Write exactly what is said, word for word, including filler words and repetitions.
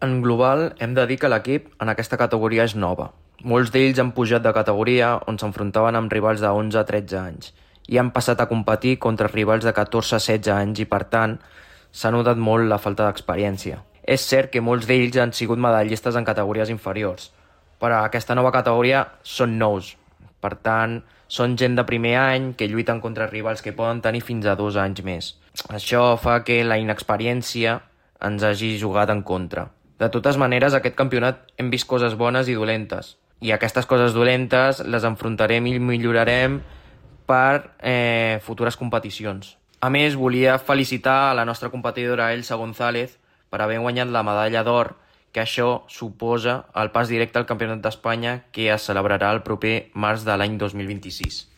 En global, hem de dir que l'equip en aquesta categoria és nova. Molts d'ells han pujat de categoria on s'enfrontaven amb rivals de onze a tretze anys i han passat a competir contra rivals de catorze a setze anys i, per tant, s'ha notat molt la falta d'experiència. És cert que molts d'ells han sigut medallistes en categories inferiors, però a aquesta nova categoria són nous. Per tant, són gent de primer any que lluiten contra rivals que poden tenir fins a dos anys més. Això fa que la inexperiència ens hagi jugat en contra. De totes maneres, aquest campionat hem vist coses bones i dolentes. I aquestes coses dolentes les enfrontarem i millorarem per eh, futures competicions. A més, volia felicitar a la nostra competidora Elsa González per haver guanyat la medalla d'or, que això suposa el pas directe al Campionat d'Espanya que es celebrarà el proper març de l'any dos mil vint-i-sis.